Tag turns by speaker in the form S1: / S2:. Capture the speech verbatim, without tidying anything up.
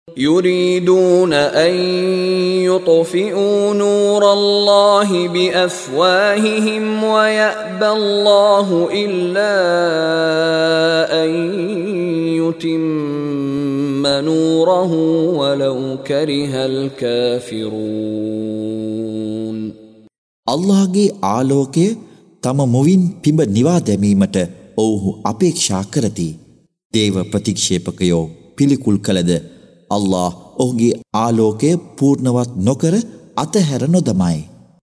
S1: يريدون أن يطفئوا نور الله بأفواههم ويأبى الله إلا أن يتم نوره ولو كره الكافرون.
S2: අල්ලාහගේ ආලෝකය තම මුවින් පිඹ නිවා දැමීමට ඔවුහු අපේක්ෂා කරති. දේව ප්‍රතික්ෂේපකයෝ පිළිකුල් කළද අල්ලාහ් ඔහුගේ ආලෝකය පූර්ණවත් නොකර අතහැර නොදමයි.